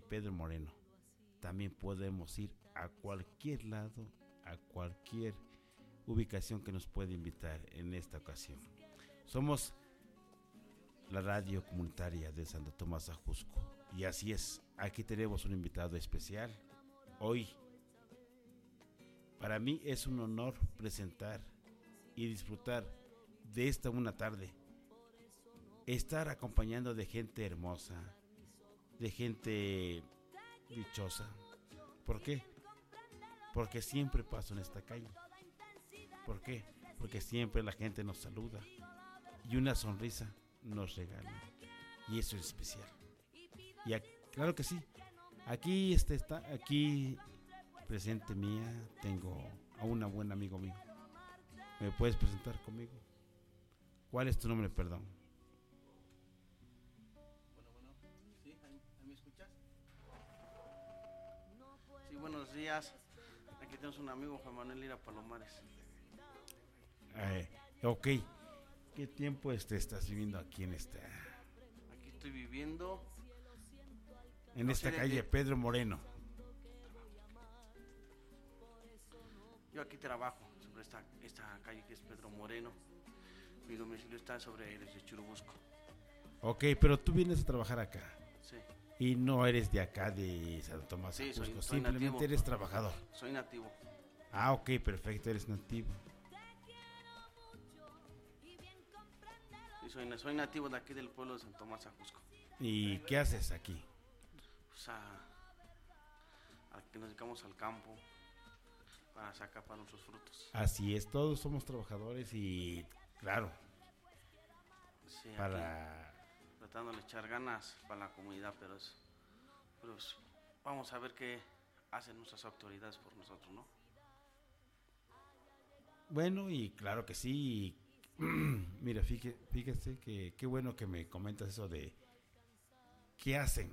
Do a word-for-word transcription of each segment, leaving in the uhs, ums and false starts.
Pedro Moreno. También podemos ir a cualquier lado, a cualquier ubicación que nos pueda invitar en esta ocasión. Somos la radio comunitaria de Santo Tomás Ajusco. Y así es, aquí tenemos un invitado especial. Hoy, para mí es un honor presentar y disfrutar de esta una tarde. Estar acompañando de gente hermosa, de gente dichosa. ¿Por qué? Porque siempre paso en esta calle. ¿Por qué? Porque siempre la gente nos saluda y una sonrisa nos regala. Y eso es especial. Y aquí, claro que sí. Aquí este está, aquí presente mía, tengo a un buen amigo mío. ¿Me puedes presentar conmigo? ¿Cuál es tu nombre, perdón? Bueno, bueno, ¿sí? ¿Me escuchas? Sí, buenos días. Aquí tenemos un amigo, Juan Manuel Lira Palomares. Eh, ok. ¿Qué tiempo este estás viviendo aquí en esta? Aquí estoy viviendo En no esta sé calle qué... Pedro Moreno. Yo aquí trabajo sobre esta, esta calle que es Pedro Moreno. Mi domicilio está sobre Eres de Churubusco. Ok, pero tú vienes a trabajar acá. Sí. Y no eres de acá de Santo Tomás Sí, Ajusco, soy- soy simplemente nativo. eres trabajador. Soy nativo. Ah, ok, perfecto, eres nativo. Sí, soy, soy nativo de aquí del pueblo de Santo Tomás Ajusco. ¿Y qué haces aquí? Pues a, a que nos dedicamos al campo para sacar para nuestros frutos. Así es, todos somos trabajadores y claro, Sí, para... aquí, tratando de echar ganas para la comunidad, pero es, pero es- vamos a ver qué hacen nuestras autoridades por nosotros, ¿no? Bueno, y claro que sí. Mira, fíjese, fíjese que qué bueno que me comentas eso de qué hacen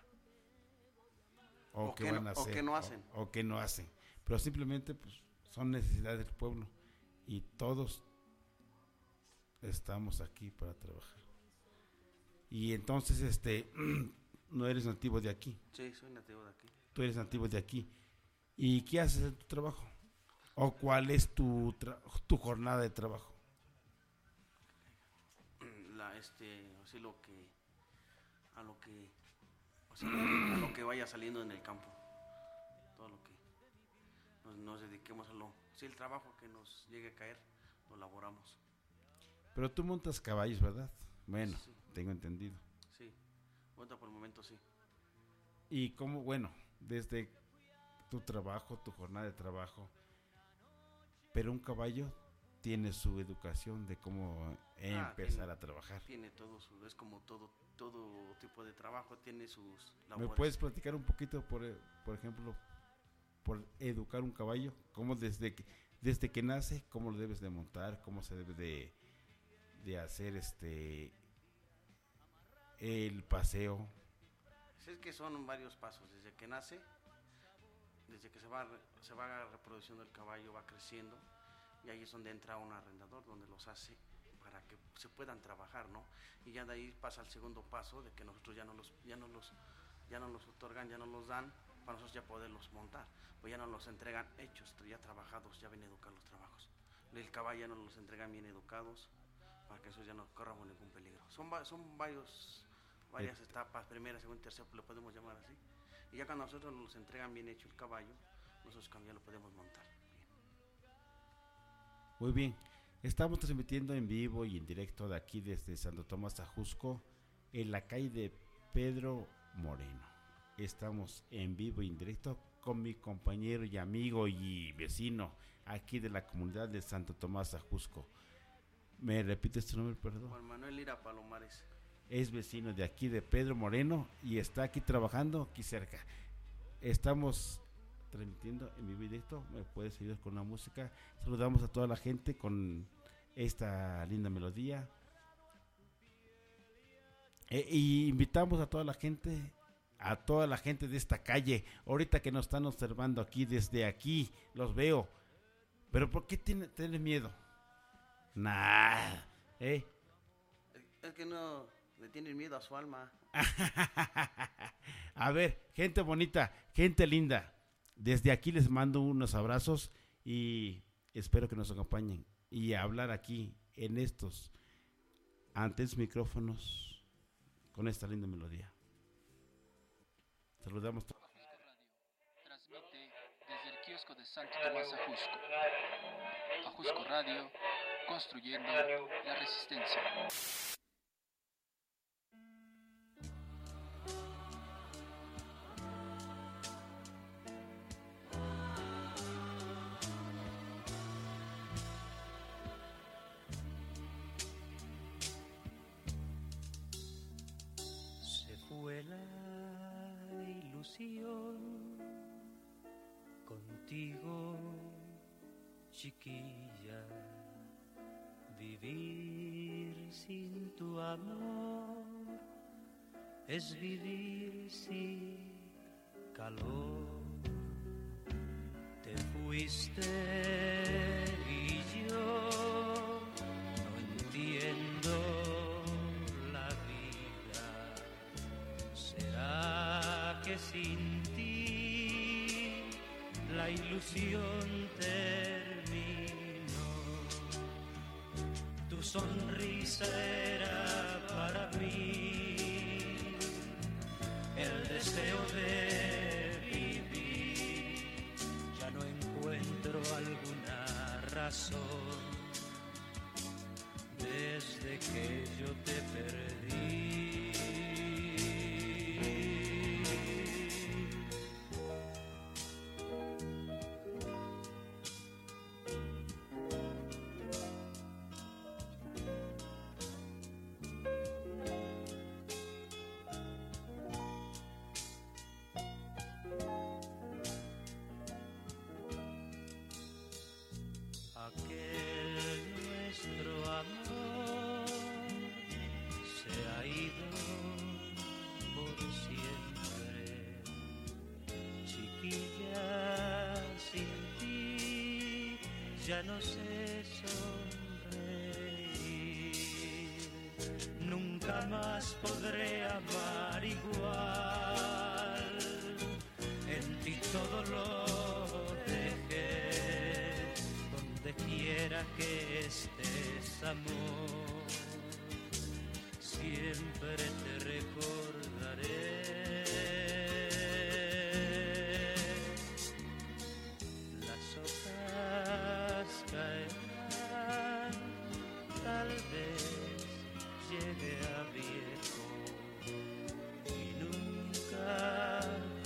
o, O qué qué van no- a o hacer qué no hacen. o, o qué no hacen, pero simplemente pues son necesidades del pueblo y todos estamos aquí para trabajar. Y entonces este no eres nativo de aquí, Sí, soy nativo de aquí. tú eres nativo de aquí. ¿Y qué haces en tu trabajo? ¿O cuál es tu tra- tu jornada de trabajo? La, este, así lo que, a lo que, o sea, a lo que vaya saliendo en el campo, todo lo que nos, nos dediquemos a lo, sí, el trabajo que nos llegue a caer, lo elaboramos. Pero tú montas caballos, ¿verdad? Bueno, Sí. tengo entendido. Sí, ahorita por el momento sí. Y cómo, bueno, desde tu trabajo, tu jornada de trabajo, pero un caballo tiene su educación de cómo Ah, empezar tiene- a trabajar. Tiene todo su, es como todo, todo tipo de trabajo, tiene sus ¿Me labores. puedes platicar un poquito, por, e- por ejemplo, por educar un caballo? ¿Cómo desde que, desde que nace, cómo lo debes de montar, cómo se debe de, de hacer este el paseo? Sí, es que son varios pasos, desde que nace, desde que se va, re- se va reproduciendo el caballo, va creciendo, y ahí es donde entra un arrendador, donde los hace para que se puedan trabajar, ¿no? Y ya de ahí pasa al segundo paso, de que nosotros ya no los, ya no los, ya no los otorgan, ya no los dan, para nosotros ya poderlos montar, pues ya no los entregan hechos, ya trabajados, ya bien educados los trabajos. El caballo ya no los entregan bien educados, para que esos ya no corran ningún peligro. Son, va- son varios, varias etapas, primera, segunda, tercera, lo podemos llamar así. Y ya cuando nosotros nos entregan bien hecho el caballo, nosotros ya lo podemos montar. Bien. Muy bien, estamos transmitiendo en vivo y en directo de aquí desde Santo Tomás Ajusco, en la calle de Pedro Moreno. Estamos en vivo y en directo con mi compañero y amigo y vecino aquí de la comunidad de Santo Tomás Ajusco. ¿Me repites tu nombre, perdón? Juan Manuel Lira Palomares. Es vecino de aquí de Pedro Moreno y está aquí trabajando aquí cerca. Estamos transmitiendo en vivo y directo. Me puedes ayudar con la música. Saludamos a toda la gente con esta linda melodía. E, y invitamos a toda la gente, a toda la gente de esta calle. Ahorita que nos están observando aquí, desde aquí, los veo. Pero ¿por qué tiene, tiene miedo? Nada, ¿eh? Es que no, Le tienen miedo a su alma. A ver, gente bonita, gente linda, desde aquí les mando unos abrazos y espero que nos acompañen y a hablar aquí en estos antes micrófonos con esta linda melodía. Saludamos todos. Transmite desde el kiosco de Santo Tomás Ajusco. Ajusco Radio, construyendo la resistencia. Se fue la ilusión contigo, chiquilla. Vivir sin tu amor es vivir sin calor. Te fuiste y yo no entiendo la vida. ¿Será que sin ti la ilusión terminó? Tu sonrisa era para mí el deseo de vivir. Ya no encuentro alguna razón desde que yo te perdí. Aquel nuestro amor se ha ido por siempre. Chiquilla, sin ti ya no sé sonreír. Nunca más podré amar igual. En ti todo lo dejé. Donde quiera que estés, amor, siempre te recordaré. Las hojas caerán, tal vez llegue a viejo y nunca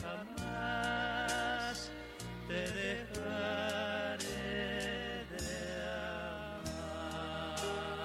jamás te dejaré de amar.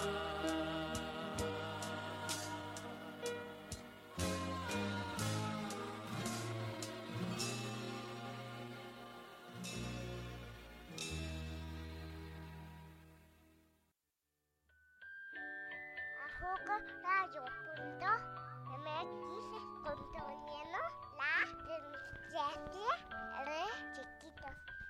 Ajusco Radio punto M X construyendo la resistencia de chiquitos.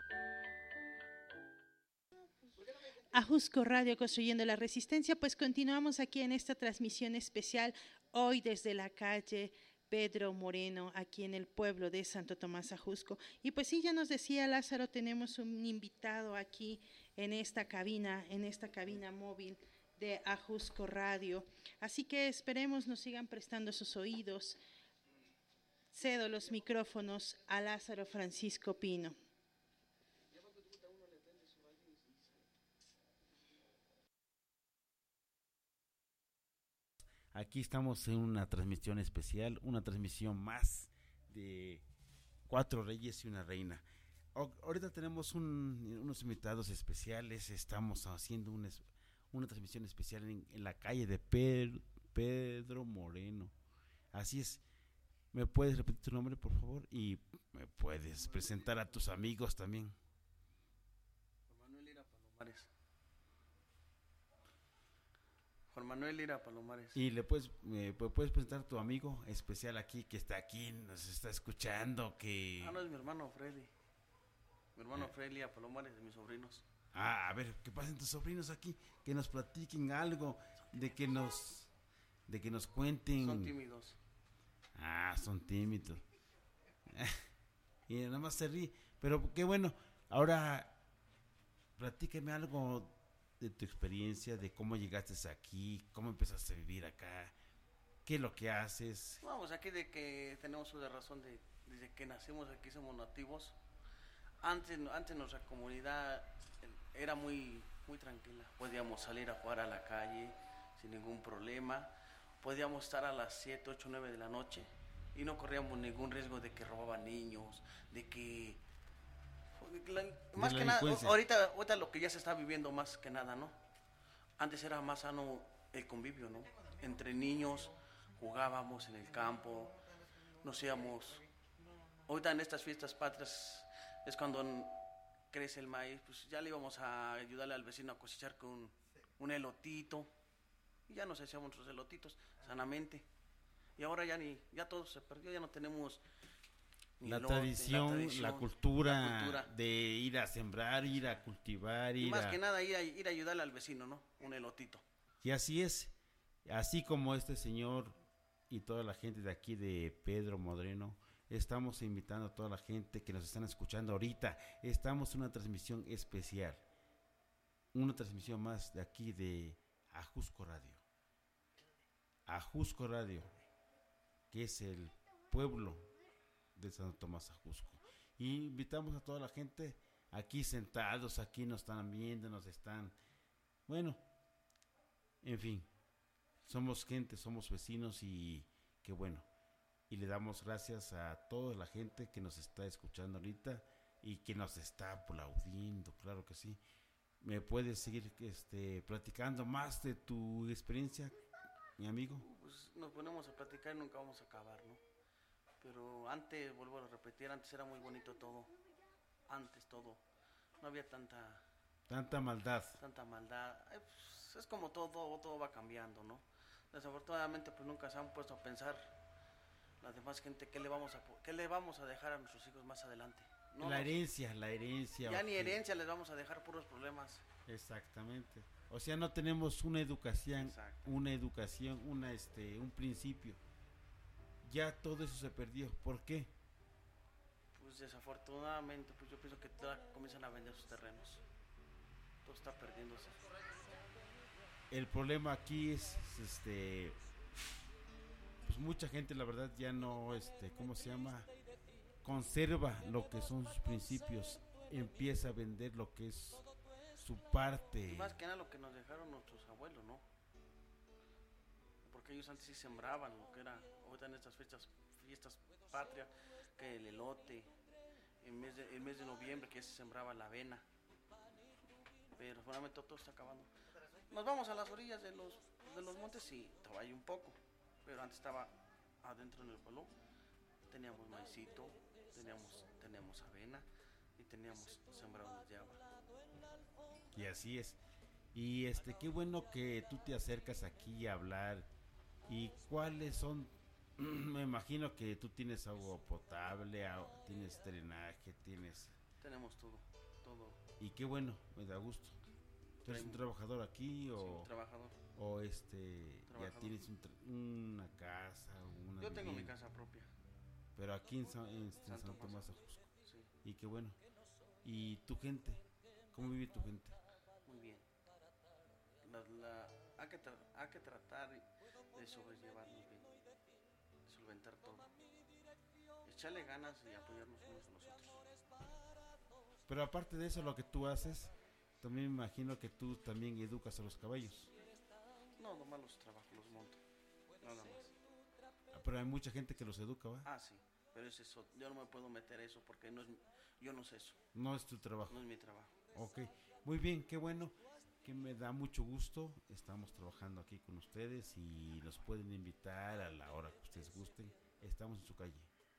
Ajusco Radio construyendo la resistencia, pues continuamos aquí en esta transmisión especial hoy desde la calle Pedro Moreno, aquí en el pueblo de Santo Tomás Ajusco. Y pues sí, ya nos decía Lázaro, tenemos un invitado aquí en esta cabina, en esta cabina móvil de Ajusco Radio. Así que esperemos nos sigan prestando sus oídos. Cedo los micrófonos a Lázaro Francisco Pino. Aquí estamos en una transmisión especial, una transmisión más de Cuatro Reyes y una Reina. O, ahorita tenemos un, unos invitados especiales, estamos haciendo una, una transmisión especial en, en la calle de Pedro, Pedro Moreno. Así es, ¿me puedes repetir tu nombre, por favor? Y me puedes presentar a tus amigos también. Juan Manuel Ira Palomares. Juan Manuel Ira Palomares. Y le puedes, eh, puedes presentar a tu amigo especial aquí, que está aquí, nos está escuchando, que... Ah, no, es mi hermano Freddy. Mi hermano eh. Freddy Ira Palomares, de mis sobrinos. Ah, a ver, que pasen tus sobrinos aquí, que nos platiquen algo, de que nos... de que nos cuenten. Son tímidos. Ah, son tímidos. Y nada más se ríe. Pero qué bueno. Ahora, platícame algo de tu experiencia, de cómo llegaste aquí, cómo empezaste a vivir acá, qué es lo que haces. Vamos, aquí de que tenemos una razón de, desde que nacimos aquí somos nativos. Antes, antes nuestra comunidad era muy, muy tranquila. Podíamos salir a jugar a la calle sin ningún problema. Podíamos estar a las siete, ocho, nueve de la noche y no corríamos ningún riesgo de que robaban niños, de que... La, más de que nada, delincuencia. ahorita, ahorita lo que ya se está viviendo más que nada, ¿no? Antes era más sano el convivio, ¿no? Entre niños jugábamos en el campo, nos íbamos... Ahorita en estas fiestas patrias es cuando n- crece el maíz, pues ya le íbamos a ayudarle al vecino a cosechar con un elotito y ya nos hacíamos nuestros elotitos sanamente. Y ahora ya ni, ya todo se perdió, ya no tenemos ni La elote, tradición, la, tradición, cultura la cultura. de ir a sembrar, ir a cultivar, Y ir más a... que nada ir a, ir a ayudarle al vecino, ¿no? Un elotito. Y así es, así como este señor y toda la gente de aquí de Pedro Moreno, estamos invitando a toda la gente que nos están escuchando ahorita. Estamos en una transmisión especial, una transmisión más de aquí de Ajusco Radio. Ajusco Radio, que es el pueblo de Santo Tomás Ajusco. Y invitamos a toda la gente aquí sentados, aquí nos están viendo, nos están... Bueno, en fin, somos gente, somos vecinos y qué bueno. Y le damos gracias a toda la gente que nos está escuchando ahorita y que nos está aplaudiendo, claro que sí. ¿Me puedes seguir este, platicando más de tu experiencia, mi amigo? Pues nos ponemos a platicar y nunca vamos a acabar, ¿no? Pero antes, vuelvo a repetir, antes era muy bonito todo. Antes todo. No había tanta... Tanta maldad. tanta maldad. Eh, pues, es como todo, todo va cambiando, ¿no? Desafortunadamente pues nunca se han puesto a pensar la demás gente qué le vamos a po- qué le vamos a dejar a nuestros hijos más adelante. No la nos- herencia, la herencia. ya ok. ni herencia les vamos a dejar, puros problemas. Exactamente. O sea, no tenemos una educación, Exacto. una educación, una este, un principio. Ya todo eso se perdió. ¿Por qué? Pues desafortunadamente pues yo pienso que todas comienzan a vender sus terrenos. Todo está perdiéndose. El problema aquí es, este, pues mucha gente, la verdad, ya no, este, ¿cómo se llama? Conserva lo que son sus principios, empieza a vender lo que es su parte. Y más que nada lo que nos dejaron nuestros abuelos, ¿no? Porque ellos antes sí sembraban lo que era, ahorita en estas fiestas, fiestas patrias, que el elote, en mes de, el mes de noviembre que ya se sembraba la avena. Pero finalmente todo está acabando. Nos vamos a las orillas de los, de los montes, sí, estaba ahí un poco, pero antes estaba adentro en el pueblo, teníamos maicito, teníamos, teníamos avena y teníamos sembrados de agua. Y así es. Y este, qué bueno que tú te acercas aquí a hablar. ¿Y cuáles son? Me imagino que tú tienes agua potable, a- tienes drenaje, tienes... Tenemos todo, todo. Y qué bueno, me da gusto. ¿Tú eres un trabajador aquí Sí, o, un trabajador. o este, ya Trabajador. tienes un tra- una casa? Una Yo tengo mi vivienda? casa propia. Pero aquí en, San, en, este, en Santo San Tomás Tomás. Ajusco. Sí, Y qué bueno. ¿Y tu gente? ¿Cómo vive tu gente? muy bien. La, la, hay, que tra- hay que tratar de sobrellevarnos bien, de solventar todo. Echarle ganas y apoyarnos unos a los otros. Pero aparte de eso, lo que tú haces, también me imagino que tú también educas a los caballos. No, nomás los trabajo, los monto. Nada más. Ah, pero hay mucha gente que los educa, ¿va? Ah, sí, pero es eso. Yo no me puedo meter eso porque no es, mi- yo no sé eso. No es tu trabajo. No es mi trabajo. Ok, muy bien, qué bueno, que me da mucho gusto. Estamos trabajando aquí con ustedes y nos pueden invitar a la hora que ustedes gusten. Estamos en su calle.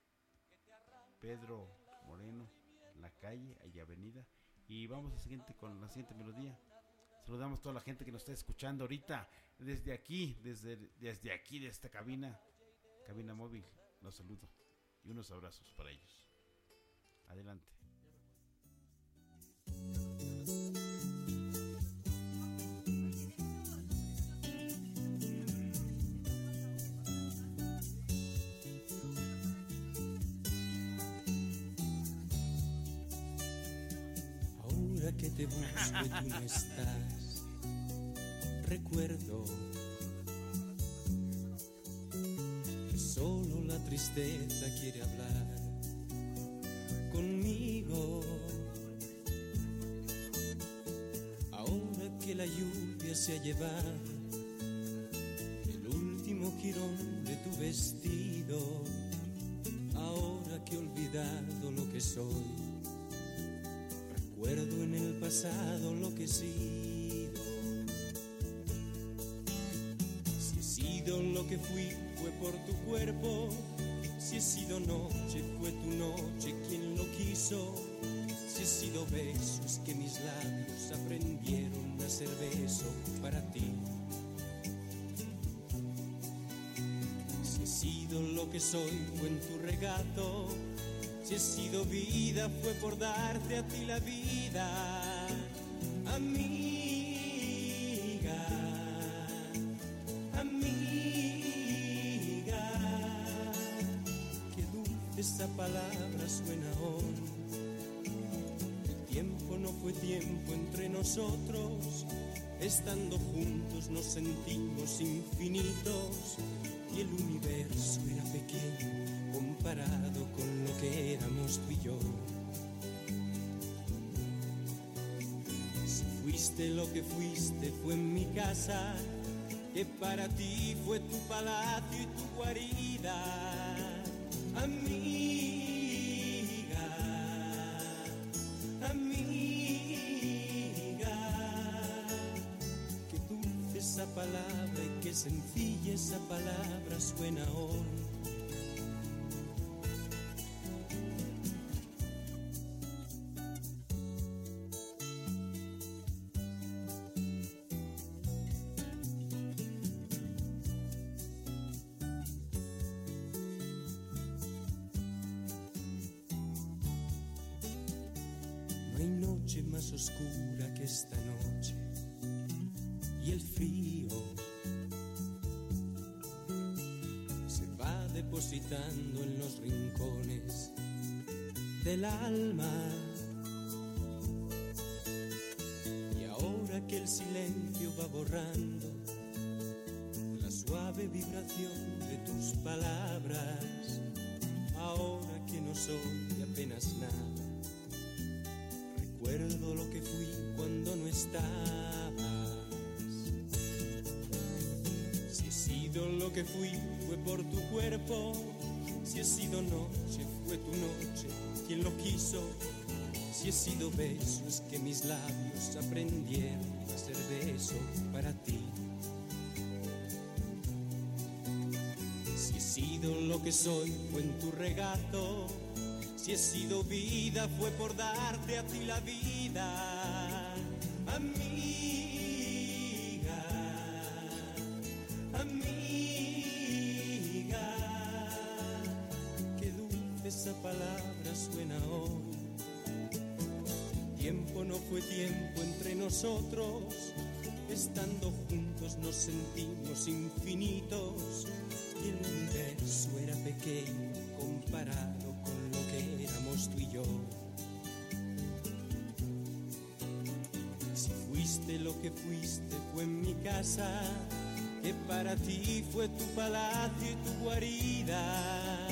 Pedro Moreno, la calle, y avenida. Y vamos a siguiente con la siguiente melodía. Saludamos a toda la gente que nos está escuchando ahorita, desde aquí, desde, desde aquí, de esta cabina, cabina móvil. Los saludo y unos abrazos para ellos. Adelante. Ahora que te busco y tú no estás, recuerdo que solo la tristeza quiere hablar conmigo. Ahora que la lluvia se ha llevado el último jirón de tu vestido, ahora que he olvidado lo que soy, recuerdo en el pasado lo que he sido. Si he sido lo que fui, fue por tu cuerpo. Si he sido noche, fue tu noche quien lo quiso. Si he sido besos que mis labios aprendieron a ser beso para ti. Si he sido lo que soy, fue en tu regato. Si he sido vida, fue por darte a ti la vida, amiga, amiga. Qué dulce esa palabra suena hoy. El tiempo no fue tiempo entre nosotros. Estando juntos nos sentimos infinitos. Y el universo era pequeño comparado con lo que éramos tú y yo. Si fuiste lo que fuiste, fue en mi casa, que para ti fue tu palacio y tu guarida, amiga, amiga. Qué dulce esa palabra y qué sencilla esa palabra suena hoy. Más oscura que esta noche y el frío se va depositando en los rincones del alma. Y ahora que el silencio va borrando la suave vibración de tus palabras, ahora que no soy apenas nada, recuerdo lo que fui cuando no estabas. Si he sido lo que fui, fue por tu cuerpo. Si he sido noche, fue tu noche quien lo quiso. Si he sido besos que mis labios aprendieron a ser beso para ti. Si he sido lo que soy, fue en tu regato. Si he sido vida, fue por darte a ti la vida, amiga, amiga. Qué dulce esa palabra suena hoy. El tiempo no fue tiempo entre nosotros. Estando juntos nos sentimos infinitos. Y el universo era pequeño comparado con lo que éramos tú y yo. Si fuiste lo que fuiste, fue en mi casa, que para ti fue tu palacio y tu guarida,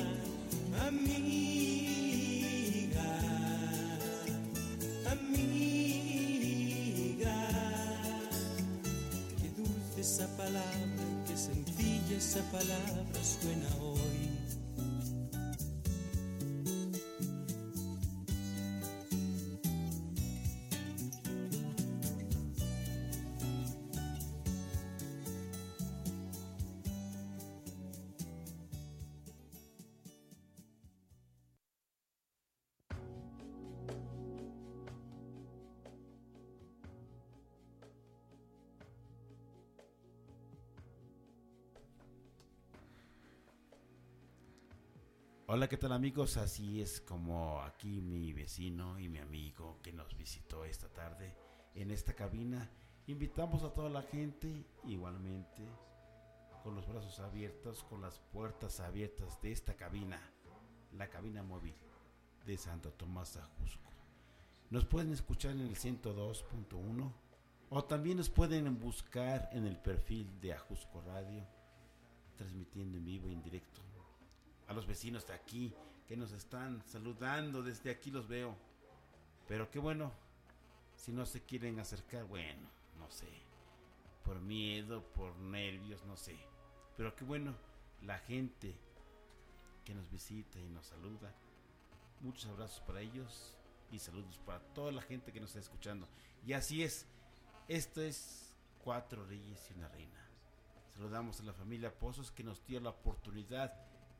amiga, amiga. Qué dulce esa palabra, qué sencilla esa palabra suena hoy. Hola, ¿qué tal amigos? Así es como aquí mi vecino y mi amigo que nos visitó esta tarde en esta cabina. Invitamos a toda la gente igualmente con los brazos abiertos, con las puertas abiertas de esta cabina, la cabina móvil de Santo Tomás Ajusco. Nos pueden escuchar en el ciento dos punto uno o también nos pueden buscar en el perfil de Ajusco Radio, transmitiendo en vivo y en directo. A los vecinos de aquí que nos están saludando, desde aquí los veo. Pero qué bueno, si no se quieren acercar, bueno, no sé, por miedo, por nervios, no sé. Pero qué bueno, la gente que nos visita y nos saluda. Muchos abrazos para ellos y saludos para toda la gente que nos está escuchando. Y así es, esto es Cuatro Reyes y una Reina. Saludamos a la familia Pozos que nos dio la oportunidad,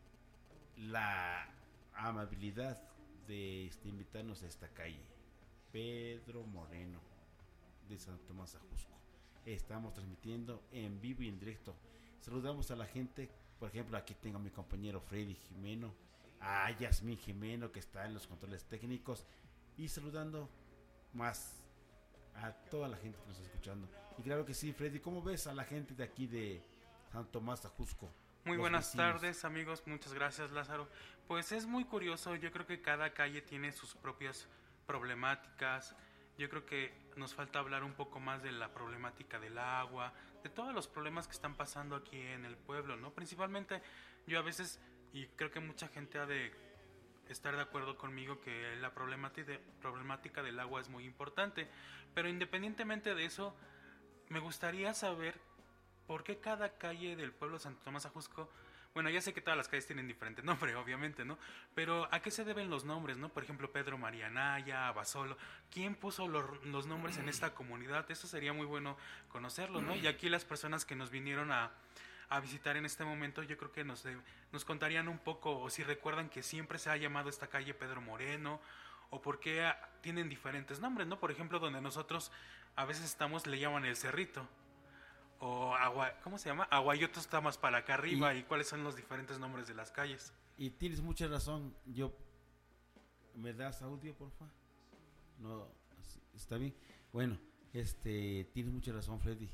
la amabilidad de este, invitarnos a esta calle. Pedro Moreno de Santo Tomás Ajusco. Estamos transmitiendo en vivo y en directo. Saludamos a la gente, por ejemplo, aquí tengo a mi compañero Freddy Jimeno, a Yasmín Jimeno que está en los controles técnicos, y saludando más a toda la gente que nos está escuchando. Y claro que sí, Freddy, ¿cómo ves a la gente de aquí de Santo Tomás Ajusco? Muy buenas tardes, amigos, muchas gracias, Lázaro. Pues es muy curioso, yo creo que cada calle tiene sus propias problemáticas. Yo creo que nos falta hablar un poco más de la problemática del agua, de todos los problemas que están pasando aquí en el pueblo, ¿no? Principalmente yo a veces, y creo que mucha gente ha de estar de acuerdo conmigo, que la problemática, de, problemática del agua es muy importante, pero independientemente de eso, me gustaría saber por qué cada calle del pueblo de Santo Tomás Ajusco, bueno, ya sé que todas las calles tienen diferente nombre, obviamente, ¿no? Pero ¿a qué se deben los nombres, no? Por ejemplo, Pedro María Anaya, Abasolo. ¿Quién puso los, los nombres en esta comunidad? Eso sería muy bueno conocerlo, ¿no? Y aquí las personas que nos vinieron a, a visitar en este momento, yo creo que nos, de, nos contarían un poco, o si recuerdan que siempre se ha llamado esta calle Pedro Moreno, o por qué a, tienen diferentes nombres, ¿no? Por ejemplo, donde nosotros a veces estamos, le llaman El Cerrito. O agua, ¿cómo se llama? Aguayoto está más para acá arriba. Y, y cuáles son los diferentes nombres de las calles. Y tienes mucha razón. Yo, ¿me das audio, porfa? No, está bien. Bueno, este, tienes mucha razón, Freddy.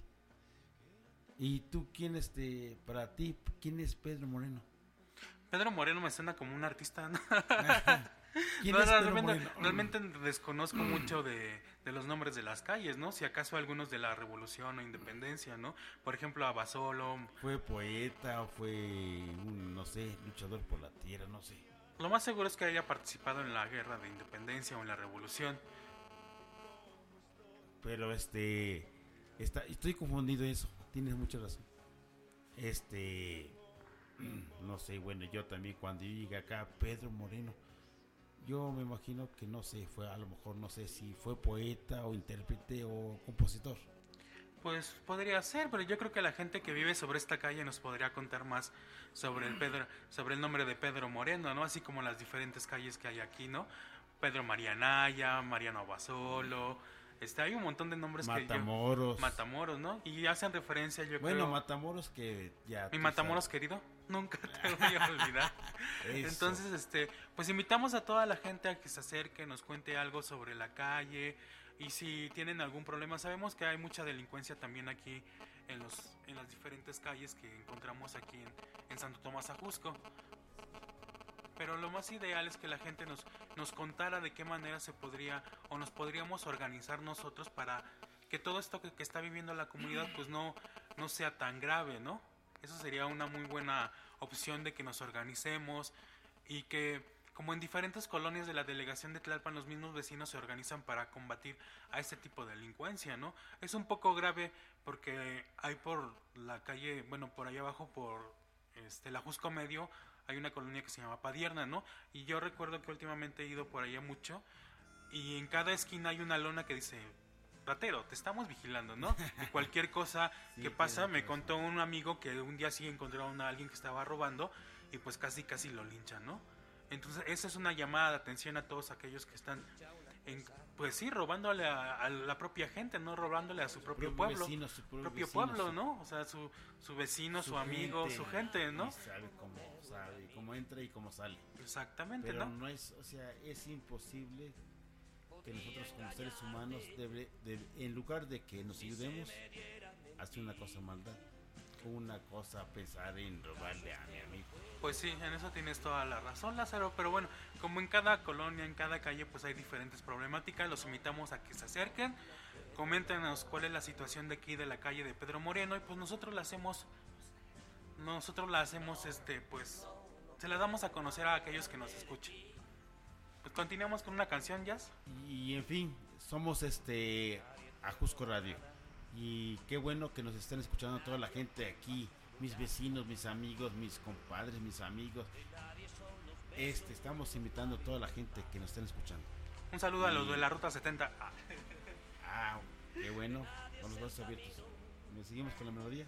¿Y tú quién, este, para ti, quién es Pedro Moreno? Pedro Moreno me suena como un artista, ¿no? ¿Quién no, es Pedro realmente, Moreno? realmente desconozco mucho de, de los nombres de las calles, ¿no? Si acaso algunos de la Revolución o Independencia, ¿no? Por ejemplo, Abasolo. ¿Fue poeta o fue un, no sé, luchador por la tierra? No sé. Lo más seguro es que haya participado en la Guerra de Independencia o en la Revolución. Pero este, está, estoy confundido en eso. Tienes mucha razón. Este, no sé, bueno, yo también cuando yo llegué acá, Pedro Moreno, yo me imagino que no sé, fue a lo mejor, no sé si fue poeta o intérprete o compositor. Pues podría ser, pero yo creo que la gente que vive sobre esta calle nos podría contar más sobre el Pedro, sobre el nombre de Pedro Moreno, ¿no? Así como las diferentes calles que hay aquí, ¿no? Pedro María Anaya, Mariano Abasolo, este, hay un montón de nombres. Matamoros. Que yo, Matamoros, ¿no? Y hacen referencia, yo bueno, creo. Bueno, Matamoros que ya. Mi Matamoros sabes. Querido, nunca te voy a olvidar. Entonces, este, pues invitamos a toda la gente a que se acerque, nos cuente algo sobre la calle. Y si tienen algún problema, sabemos que hay mucha delincuencia también aquí en los en las diferentes calles que encontramos aquí en, en Santo Tomás Ajusco. Pero lo más ideal es que la gente nos, nos contara de qué manera se podría o nos podríamos organizar nosotros para que todo esto que, que está viviendo la comunidad pues no, no sea tan grave, ¿no? Eso sería una muy buena opción, de que nos organicemos y que, como en diferentes colonias de la delegación de Tlalpan, los mismos vecinos se organizan para combatir a este tipo de delincuencia, ¿no? Es un poco grave porque hay por la calle, bueno, por ahí abajo, por este, la Jusco Medio, hay una colonia que se llama Padierna, ¿no? Y yo recuerdo que últimamente he ido por allá mucho y en cada esquina hay una lona que dice: ratero, te estamos vigilando, ¿no? Y cualquier cosa sí, que pasa, me contó un amigo que un día sí encontraron a alguien que estaba robando y pues casi casi lo linchan, ¿no? Entonces esa es una llamada de atención a todos aquellos que están, en, pues sí, robándole a, a la propia gente, ¿no? Robándole a su propio, propio pueblo, vecino, su propio, propio vecino, pueblo, su, ¿no? O sea, su, su vecino, su, su amigo, gente, su gente, ¿no? Y sabe cómo, sabe cómo entra y cómo sale. Exactamente, pero ¿no? no es, o sea, es imposible que nosotros como seres humanos, debe, debe, en lugar de que nos ayudemos, hace una cosa maldad. una cosa pensar en robarle a mi amigo. Pues sí, en eso tienes toda la razón, Lázaro, pero bueno, como en cada colonia, en cada calle, pues hay diferentes problemáticas. Los invitamos a que se acerquen, coméntenos cuál es la situación de aquí de la calle de Pedro Moreno, y pues nosotros la hacemos, nosotros la hacemos, este, pues, se la damos a conocer a aquellos que nos escuchen. Pues continuamos con una canción, Jazz. Y en fin, somos este Ajusco Radio, y qué bueno que nos estén escuchando toda la gente aquí, mis vecinos, mis amigos, mis compadres, mis amigos. Este, estamos invitando a toda la gente que nos estén escuchando. Un saludo y... a los de la Ruta setenta. Ah, ah qué bueno, con los brazos abiertos. ¿Me seguimos con la melodía?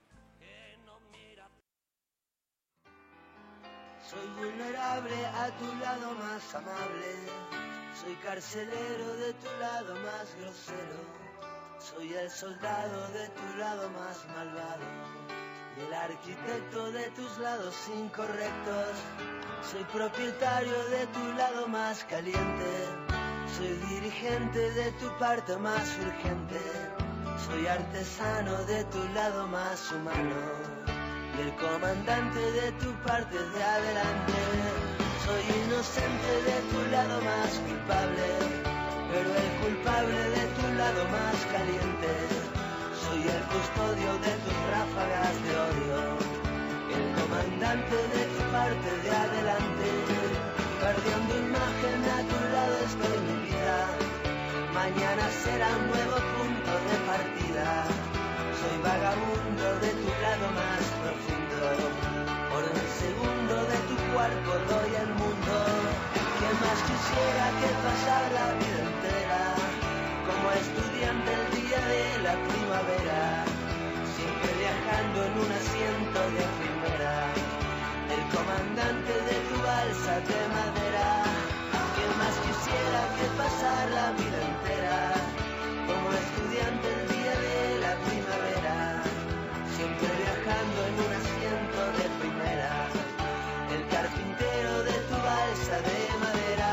Soy vulnerable a tu lado más amable, soy carcelero de tu lado más grosero, soy el soldado de tu lado más malvado y el arquitecto de tus lados incorrectos. Soy propietario de tu lado más caliente, soy dirigente de tu parte más urgente, soy artesano de tu lado más humano y el comandante de tu parte de adelante. Soy inocente de tu lado más culpable, pero el culpable de tu lado más caliente. Soy el custodio de tus ráfagas de odio, el comandante de tu parte de adelante. Perdiendo imagen a tu lado estoy mi vida, mañana será un nuevo punto de partida. Soy vagabundo de tu lado más profundo, por un segundo de tu cuerpo doy el mundo. ¿Qué más quisiera que pasar la vida entera como estudiante el día de la primavera, siempre viajando en un asiento de primera, el comandante de tu balsa de madera? ¿Qué más quisiera que pasar la vida entera como estudiante el día de la primavera, siempre viajando en un asiento de primera, el carpintero de tu balsa de madera?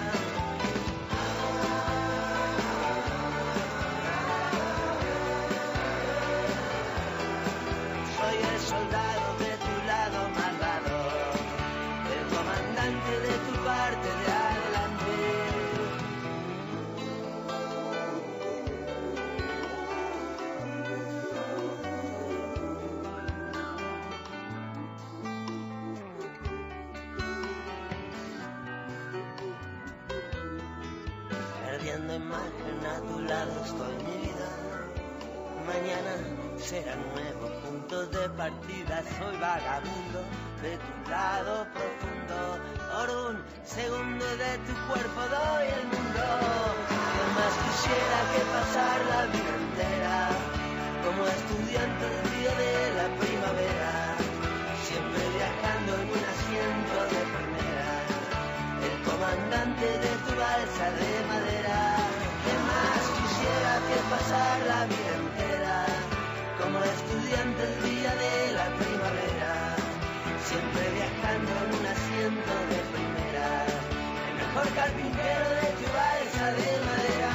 Soy el soldado de tu lado malvado, el comandante de tu parte de adelante. Perdiendo imagen a tu lado estoy mi vida, mañana será nuevo punto de partida. Soy vagabundo de tu lado profundo, por un segundo de tu cuerpo doy el mundo. ¿Qué más quisiera que pasar la vida entera como estudiante el día de la primavera, siempre viajando en un asiento de primera, el comandante de tu balsa de madera? ¿Qué más quisiera que pasar la vida entera como estudiante el día de la primavera, siempre viajando en un asiento de primera, el mejor carpintero de tu balsa de madera?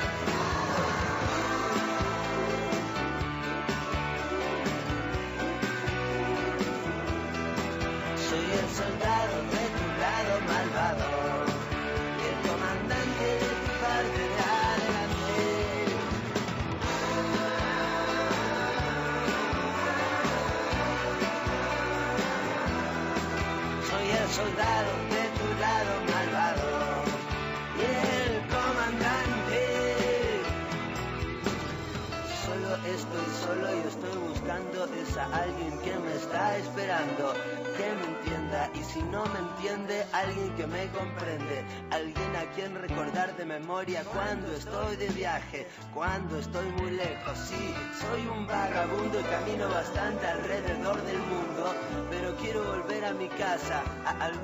Soy el soldado de tu lado malvado y el comandante de tu parte de adelante. Soy el soldado de tu lado malvado y el comandante. Solo estoy solo y estoy buscando es a alguien que me está esperando, que me entienda, y si no me entiende, alguien que me comprende, alguien a quien recordar de memoria cuando estoy de viaje, cuando estoy muy lejos. Sí, soy un vagabundo y camino bastante alrededor del mundo, pero quiero volver a mi casa, a algún